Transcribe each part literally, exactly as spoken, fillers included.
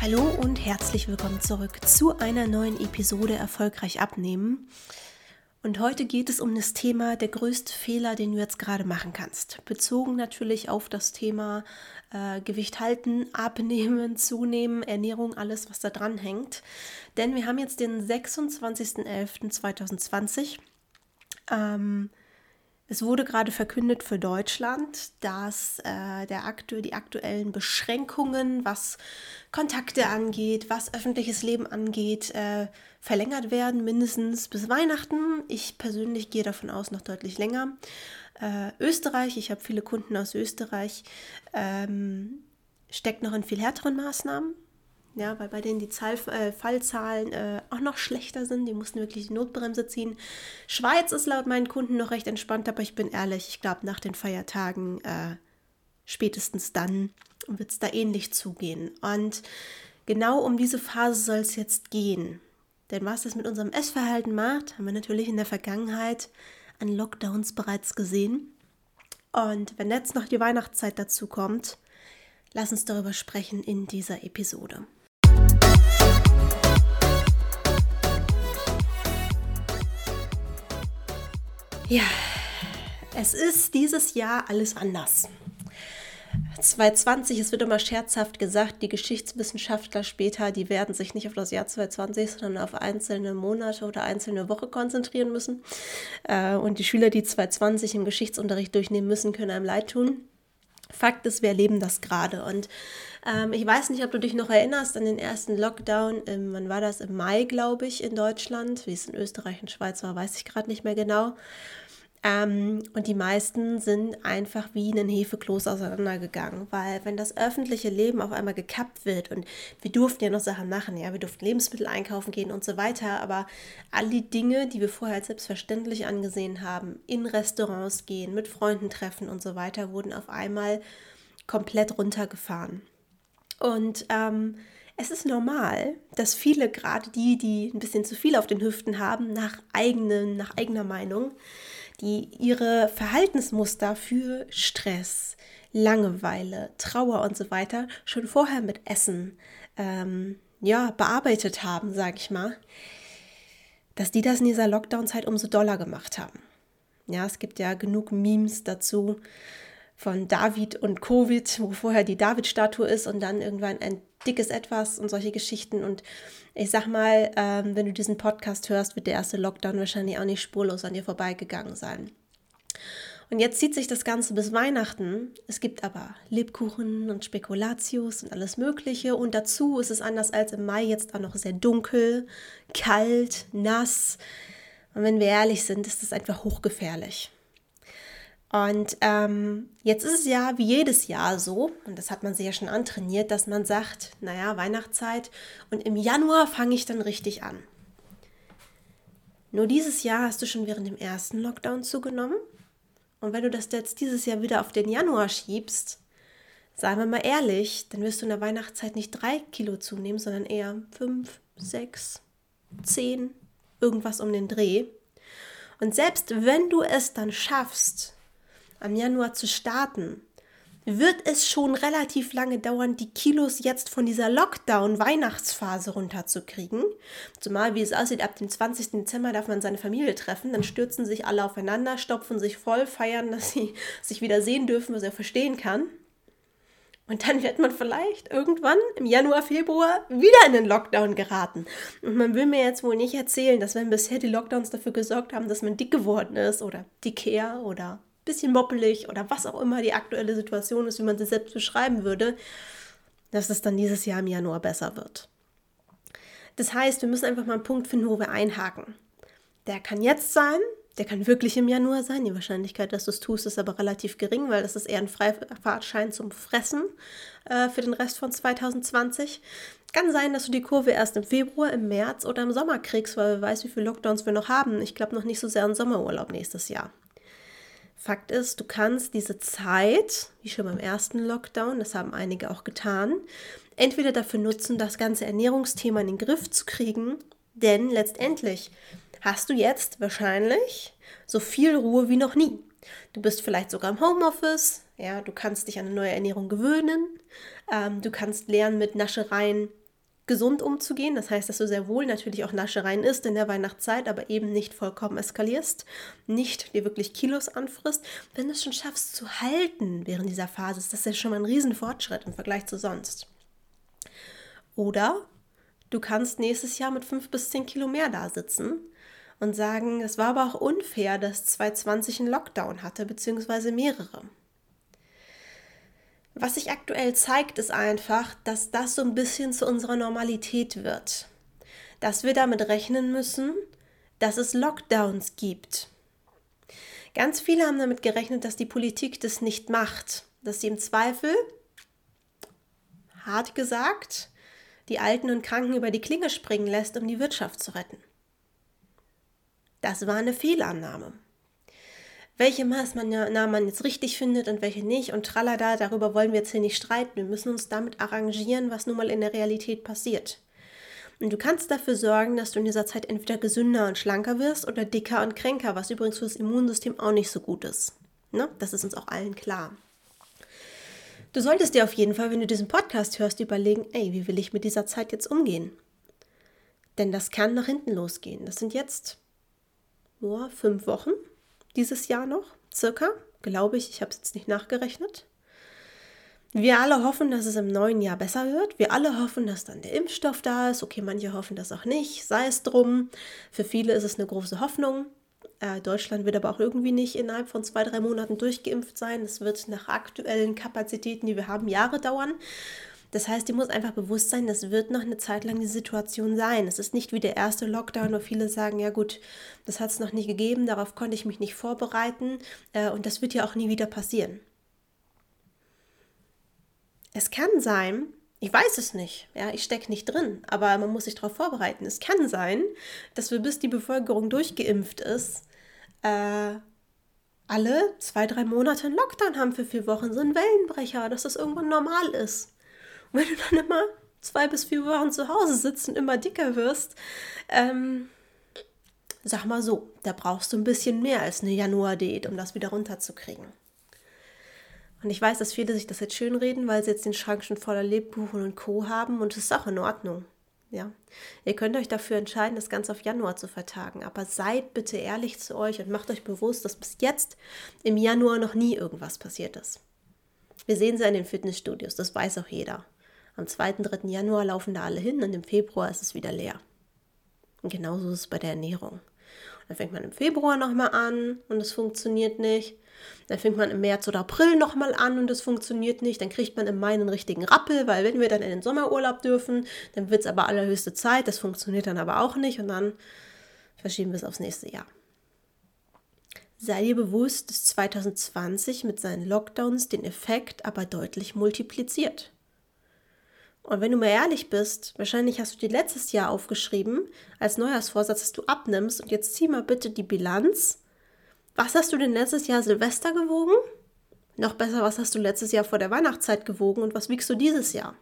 Hallo und herzlich willkommen zurück zu einer neuen Episode Erfolgreich abnehmen. Und heute geht es um das Thema der größte Fehler, den du jetzt gerade machen kannst. Bezogen natürlich auf das Thema äh, Gewicht halten, abnehmen, zunehmen, Ernährung, alles was da dran hängt. Denn wir haben jetzt den sechsundzwanzigster elfter zweitausendzwanzig. Ähm, Es wurde gerade verkündet für Deutschland, dass äh, der aktu- die aktuellen Beschränkungen, was Kontakte angeht, was öffentliches Leben angeht, äh, verlängert werden, mindestens bis Weihnachten. Ich persönlich gehe davon aus, noch deutlich länger. Äh, Österreich, ich habe viele Kunden aus Österreich, ähm, steckt noch in viel härteren Maßnahmen. Ja, weil bei denen die Zahl, äh, Fallzahlen äh, auch noch schlechter sind. Die mussten wirklich die Notbremse ziehen. Schweiz ist laut meinen Kunden noch recht entspannt, aber ich bin ehrlich, ich glaube, nach den Feiertagen, äh, spätestens dann, wird es da ähnlich zugehen. Und genau um diese Phase soll es jetzt gehen. Denn was das mit unserem Essverhalten macht, haben wir natürlich in der Vergangenheit an Lockdowns bereits gesehen. Und wenn jetzt noch die Weihnachtszeit dazu kommt, lass uns darüber sprechen in dieser Episode. Ja, es ist dieses Jahr alles anders. zwanzig zwanzig, es wird immer scherzhaft gesagt, die Geschichtswissenschaftler später, die werden sich nicht auf das Jahr zwanzig zwanzig, sondern auf einzelne Monate oder einzelne Wochen konzentrieren müssen. Und die Schüler, die zwanzig zwanzig im Geschichtsunterricht durchnehmen müssen, können einem leid tun. Fakt ist, wir erleben das gerade. Und ähm, ich weiß nicht, ob du dich noch erinnerst an den ersten Lockdown, im, wann war das, im Mai, glaube ich, in Deutschland. Wie es in Österreich und Schweiz war, weiß ich gerade nicht mehr genau. Ähm, und die meisten sind einfach wie ein Hefekloß auseinandergegangen, weil wenn das öffentliche Leben auf einmal gekappt wird und wir durften ja noch Sachen machen, ja, wir durften Lebensmittel einkaufen gehen und so weiter, aber all die Dinge, die wir vorher als selbstverständlich angesehen haben, in Restaurants gehen, mit Freunden treffen und so weiter, wurden auf einmal komplett runtergefahren. Und ähm, es ist normal, dass viele, gerade die, die ein bisschen zu viel auf den Hüften haben, nach, eigenen, nach eigener Meinung, die ihre Verhaltensmuster für Stress, Langeweile, Trauer und so weiter schon vorher mit Essen ähm, ja, bearbeitet haben, sage ich mal, dass die das in dieser Lockdown-Zeit umso doller gemacht haben. Ja, es gibt ja genug Memes dazu von David und Covid, wo vorher die David-Statue ist und dann irgendwann ein dickes Etwas und solche Geschichten. Und ich sag mal, ähm, wenn du diesen Podcast hörst, wird der erste Lockdown wahrscheinlich auch nicht spurlos an dir vorbeigegangen sein. Und jetzt zieht sich das Ganze bis Weihnachten. Es gibt aber Lebkuchen und Spekulatius und alles Mögliche. Und dazu ist es anders als im Mai jetzt auch noch sehr dunkel, kalt, nass. Und wenn wir ehrlich sind, ist das einfach hochgefährlich. Und ähm, jetzt ist es ja wie jedes Jahr so, und das hat man sich ja schon antrainiert, dass man sagt, naja, Weihnachtszeit und im Januar fange ich dann richtig an. Nur dieses Jahr hast du schon während dem ersten Lockdown zugenommen. Und wenn du das jetzt dieses Jahr wieder auf den Januar schiebst, seien wir mal ehrlich, dann wirst du in der Weihnachtszeit nicht drei Kilo zunehmen, sondern eher fünf, sechs, zehn, irgendwas um den Dreh. Und selbst wenn du es dann schaffst, am Januar zu starten, wird es schon relativ lange dauern, die Kilos jetzt von dieser Lockdown-Weihnachtsphase runterzukriegen. Zumal, wie es aussieht, ab dem zwanzigsten Dezember darf man seine Familie treffen, dann stürzen sich alle aufeinander, stopfen sich voll, feiern, dass sie sich wieder sehen dürfen, was er verstehen kann. Und dann wird man vielleicht irgendwann im Januar, Februar wieder in den Lockdown geraten. Und man will mir jetzt wohl nicht erzählen, dass wenn bisher die Lockdowns dafür gesorgt haben, dass man dick geworden ist oder dicker oder bisschen moppelig oder was auch immer die aktuelle Situation ist, wie man sie selbst beschreiben würde, dass es dann dieses Jahr im Januar besser wird. Das heißt, wir müssen einfach mal einen Punkt finden, wo wir einhaken. Der kann jetzt sein, der kann wirklich im Januar sein. Die Wahrscheinlichkeit, dass du es tust, ist aber relativ gering, weil das ist eher ein Freifahrtschein zum Fressen äh, für den Rest von zwanzig zwanzig. Kann sein, dass du die Kurve erst im Februar, im März oder im Sommer kriegst, weil wer weiß, wie viele Lockdowns wir noch haben. Ich glaube noch nicht so sehr an Sommerurlaub nächstes Jahr. Fakt ist, du kannst diese Zeit, wie schon beim ersten Lockdown, das haben einige auch getan, entweder dafür nutzen, das ganze Ernährungsthema in den Griff zu kriegen, denn letztendlich hast du jetzt wahrscheinlich so viel Ruhe wie noch nie. Du bist vielleicht sogar im Homeoffice, ja, du kannst dich an eine neue Ernährung gewöhnen, ähm, du kannst lernen, mit Naschereien gesund umzugehen. Das heißt, dass du sehr wohl natürlich auch Naschereien isst in der Weihnachtszeit, aber eben nicht vollkommen eskalierst, nicht dir wirklich Kilos anfrisst. Wenn du es schon schaffst zu halten während dieser Phase, ist das ja schon mal ein Riesenfortschritt im Vergleich zu sonst. Oder du kannst nächstes Jahr mit fünf bis zehn Kilo mehr da sitzen und sagen, es war aber auch unfair, dass zwanzig zwanzig einen Lockdown hatte, beziehungsweise mehrere. Was sich aktuell zeigt, ist einfach, dass das so ein bisschen zu unserer Normalität wird. Dass wir damit rechnen müssen, dass es Lockdowns gibt. Ganz viele haben damit gerechnet, dass die Politik das nicht macht. Dass sie im Zweifel, hart gesagt, die Alten und Kranken über die Klinge springen lässt, um die Wirtschaft zu retten. Das war eine Fehlannahme. Welche Maßnahmen man jetzt richtig findet und welche nicht und tralala, darüber wollen wir jetzt hier nicht streiten. Wir müssen uns damit arrangieren, was nun mal in der Realität passiert. Und du kannst dafür sorgen, dass du in dieser Zeit entweder gesünder und schlanker wirst oder dicker und kränker, was übrigens für das Immunsystem auch nicht so gut ist. Ne? Das ist uns auch allen klar. Du solltest dir auf jeden Fall, wenn du diesen Podcast hörst, überlegen, ey, wie will ich mit dieser Zeit jetzt umgehen? Denn das kann nach hinten losgehen. Das sind jetzt nur fünf Wochen. Dieses Jahr noch, circa, glaube ich, ich habe es jetzt nicht nachgerechnet. Wir alle hoffen, dass es im neuen Jahr besser wird. Wir alle hoffen, dass dann der Impfstoff da ist. Okay, manche hoffen das auch nicht, sei es drum. Für viele ist es eine große Hoffnung. Äh, Deutschland wird aber auch irgendwie nicht innerhalb von zwei, drei Monaten durchgeimpft sein. Es wird nach aktuellen Kapazitäten, die wir haben, Jahre dauern. Das heißt, dir muss einfach bewusst sein, das wird noch eine Zeit lang die Situation sein. Es ist nicht wie der erste Lockdown, wo viele sagen, ja gut, das hat es noch nie gegeben, darauf konnte ich mich nicht vorbereiten äh, und das wird ja auch nie wieder passieren. Es kann sein, ich weiß es nicht, ja, ich stecke nicht drin, aber man muss sich darauf vorbereiten. Es kann sein, dass wir, bis die Bevölkerung durchgeimpft ist, äh, alle zwei, drei Monate einen Lockdown haben für vier Wochen, so einen Wellenbrecher, dass das irgendwann normal ist. Und wenn du dann immer zwei bis vier Wochen zu Hause sitzt und immer dicker wirst, ähm, sag mal so, da brauchst du ein bisschen mehr als eine Januar-Diät, um das wieder runterzukriegen. Und ich weiß, dass viele sich das jetzt schönreden, weil sie jetzt den Schrank schon voller Lebkuchen und Co. haben und das ist auch in Ordnung. Ja. Ihr könnt euch dafür entscheiden, das Ganze auf Januar zu vertagen, aber seid bitte ehrlich zu euch und macht euch bewusst, dass bis jetzt im Januar noch nie irgendwas passiert ist. Wir sehen sie in den Fitnessstudios, das weiß auch jeder. Am zweiten, dritten Januar laufen da alle hin und im Februar ist es wieder leer. Und genauso ist es bei der Ernährung. Und dann fängt man im Februar nochmal an und es funktioniert nicht. Dann fängt man im März oder April nochmal an und es funktioniert nicht. Dann kriegt man im Mai einen richtigen Rappel, weil wenn wir dann in den Sommerurlaub dürfen, dann wird es aber allerhöchste Zeit. Das funktioniert dann aber auch nicht und dann verschieben wir es aufs nächste Jahr. Sei dir bewusst, dass zwanzig zwanzig mit seinen Lockdowns den Effekt aber deutlich multipliziert. Und wenn du mal ehrlich bist, wahrscheinlich hast du dir letztes Jahr aufgeschrieben, als Neujahrsvorsatz, dass du abnimmst und jetzt zieh mal bitte die Bilanz. Was hast du denn letztes Jahr Silvester gewogen? Noch besser, was hast du letztes Jahr vor der Weihnachtszeit gewogen und was wiegst du dieses Jahr?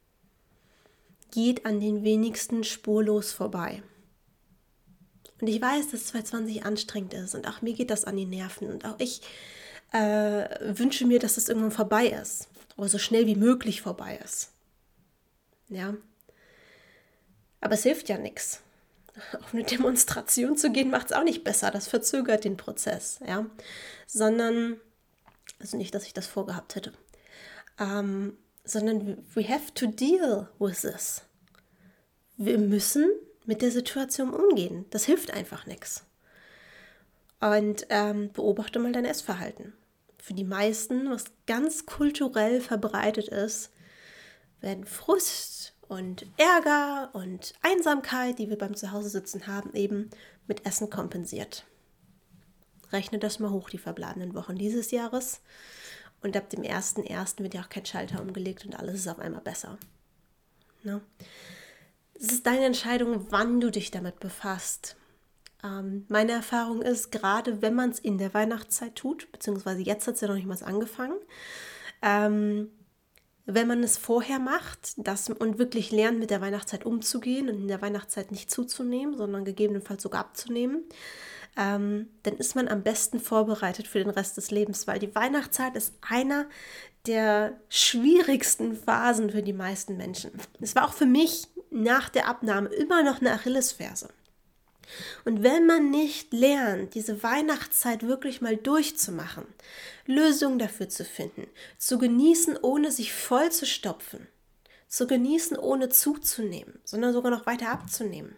Geht an den wenigsten spurlos vorbei. Und ich weiß, dass zwanzig zwanzig anstrengend ist und auch mir geht das an die Nerven und auch ich äh, wünsche mir, dass das irgendwann vorbei ist oder so schnell wie möglich vorbei ist. Ja, aber es hilft ja nichts. Auf eine Demonstration zu gehen, macht es auch nicht besser. Das verzögert den Prozess, ja. Sondern, also nicht, dass ich das vorgehabt hätte, ähm, sondern we have to deal with this. Wir müssen mit der Situation umgehen. Das hilft einfach nichts. Und ähm, beobachte mal dein Essverhalten. Für die meisten, was ganz kulturell verbreitet ist, werden Frust und Ärger und Einsamkeit, die wir beim Zuhause-Sitzen haben, eben mit Essen kompensiert. Rechne das mal hoch, die verbleibenden Wochen dieses Jahres. Und ab dem ersten ersten wird ja auch kein Schalter umgelegt und alles ist auf einmal besser. Ne? Es ist deine Entscheidung, wann du dich damit befasst. Ähm, meine Erfahrung ist, gerade wenn man es in der Weihnachtszeit tut, beziehungsweise jetzt hat es ja noch nicht mal angefangen, ähm, wenn man es vorher macht das, und wirklich lernt, mit der Weihnachtszeit umzugehen und in der Weihnachtszeit nicht zuzunehmen, sondern gegebenenfalls sogar abzunehmen, ähm, dann ist man am besten vorbereitet für den Rest des Lebens, weil die Weihnachtszeit ist einer der schwierigsten Phasen für die meisten Menschen. Es war auch für mich nach der Abnahme immer noch eine Achillesferse. Und wenn man nicht lernt, diese Weihnachtszeit wirklich mal durchzumachen, Lösungen dafür zu finden, zu genießen, ohne sich voll zu stopfen, zu genießen, ohne zuzunehmen, sondern sogar noch weiter abzunehmen,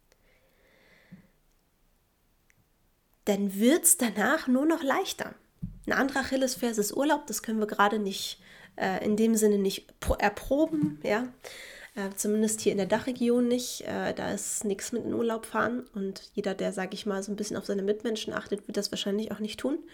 dann wird es danach nur noch leichter. Eine andere Achillesferse ist Urlaub, das können wir gerade nicht äh, in dem Sinne nicht erproben, ja. Äh, zumindest hier in der Dachregion nicht. Äh, da ist nichts mit in Urlaub fahren. Und jeder, der, sage ich mal, so ein bisschen auf seine Mitmenschen achtet, wird das wahrscheinlich auch nicht tun.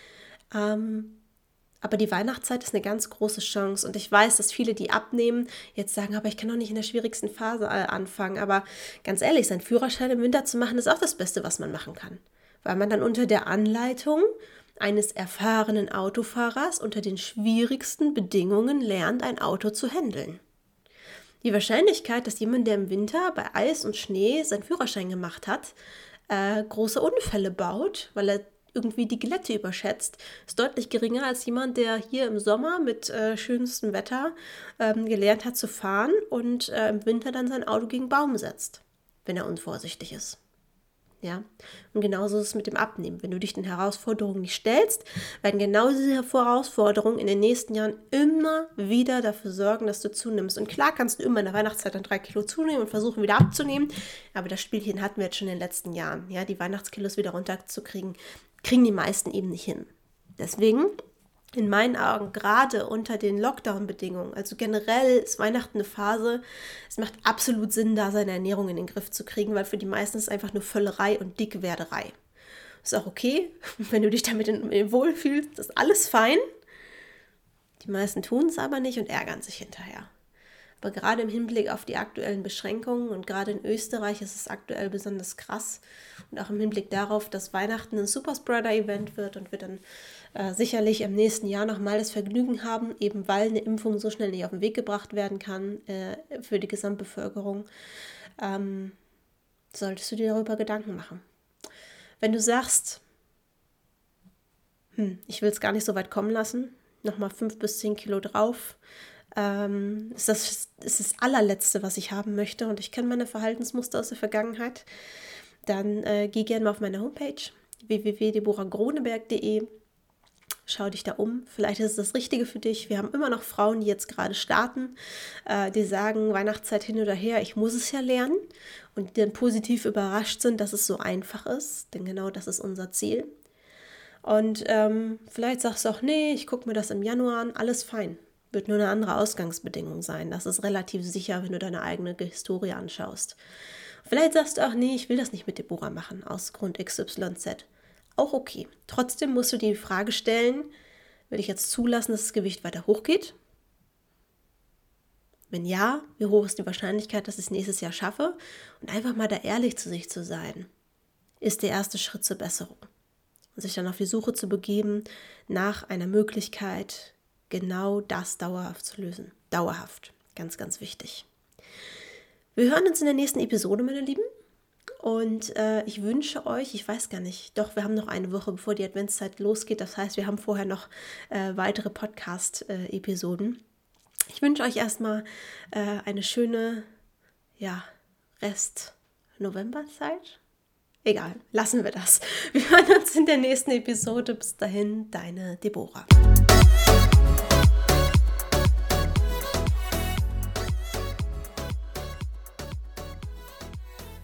Ähm, aber die Weihnachtszeit ist eine ganz große Chance. Und ich weiß, dass viele, die abnehmen, jetzt sagen, aber ich kann doch nicht in der schwierigsten Phase äh, anfangen. Aber ganz ehrlich, seinen Führerschein im Winter zu machen, ist auch das Beste, was man machen kann. Weil man dann unter der Anleitung eines erfahrenen Autofahrers unter den schwierigsten Bedingungen lernt, ein Auto zu handeln. Die Wahrscheinlichkeit, dass jemand, der im Winter bei Eis und Schnee seinen Führerschein gemacht hat, äh, große Unfälle baut, weil er irgendwie die Glätte überschätzt, ist deutlich geringer als jemand, der hier im Sommer mit äh, schönstem Wetter ähm, gelernt hat zu fahren und äh, im Winter dann sein Auto gegen Baum setzt, wenn er unvorsichtig ist. Ja, und genauso ist es mit dem Abnehmen. Wenn du dich den Herausforderungen nicht stellst, werden genau diese Herausforderungen in den nächsten Jahren immer wieder dafür sorgen, dass du zunimmst. Und klar kannst du immer in der Weihnachtszeit dann drei Kilo zunehmen und versuchen wieder abzunehmen, aber das Spielchen hatten wir jetzt schon in den letzten Jahren. Ja, die Weihnachtskilos wieder runterzukriegen, kriegen die meisten eben nicht hin. Deswegen in meinen Augen gerade unter den Lockdown-Bedingungen, also generell ist Weihnachten eine Phase, es macht absolut Sinn, da seine Ernährung in den Griff zu kriegen, weil für die meisten ist es einfach nur Völlerei und Dickwerderei. Ist auch okay, wenn du dich damit in, in wohlfühlst, ist alles fein. Die meisten tun es aber nicht und ärgern sich hinterher. Aber gerade im Hinblick auf die aktuellen Beschränkungen und gerade in Österreich ist es aktuell besonders krass und auch im Hinblick darauf, dass Weihnachten ein Superspreader-Event wird und wir dann äh, sicherlich im nächsten Jahr nochmal das Vergnügen haben, eben weil eine Impfung so schnell nicht auf den Weg gebracht werden kann äh, für die Gesamtbevölkerung, ähm, solltest du dir darüber Gedanken machen. Wenn du sagst, hm, ich will es gar nicht so weit kommen lassen, nochmal fünf bis zehn Kilo drauf, Ähm, ist das ist das allerletzte, was ich haben möchte und ich kenne meine Verhaltensmuster aus der Vergangenheit, dann äh, geh gerne mal auf meine Homepage w w w punkt deborah groneberg punkt de, schau dich da um, vielleicht ist es das Richtige für dich. Wir haben immer noch Frauen, die jetzt gerade starten, äh, die sagen, Weihnachtszeit hin oder her, ich muss es ja lernen und die dann positiv überrascht sind, dass es so einfach ist, denn genau das ist unser Ziel. Und ähm, vielleicht sagst du auch, nee, ich gucke mir das im Januar an, alles fein. Wird nur eine andere Ausgangsbedingung sein. Das ist relativ sicher, wenn du deine eigene Historie anschaust. Vielleicht sagst du auch, nee, ich will das nicht mit Deborah machen, aus Grund X Y Z. Auch okay. Trotzdem musst du dir die Frage stellen, will ich jetzt zulassen, dass das Gewicht weiter hochgeht? Wenn ja, wie hoch ist die Wahrscheinlichkeit, dass ich es nächstes Jahr schaffe? Und einfach mal da ehrlich zu sich zu sein, ist der erste Schritt zur Besserung. Und sich dann auf die Suche zu begeben nach einer Möglichkeit, genau das dauerhaft zu lösen. Dauerhaft. Ganz, ganz wichtig. Wir hören uns in der nächsten Episode, meine Lieben. Und äh, ich wünsche euch, ich weiß gar nicht, doch, wir haben noch eine Woche, bevor die Adventszeit losgeht. Das heißt, wir haben vorher noch äh, weitere Podcast-Episoden. Äh, ich wünsche euch erstmal äh, eine schöne, ja, Rest-Novemberzeit. Egal, lassen wir das. Wir hören uns in der nächsten Episode. Bis dahin, deine Deborah.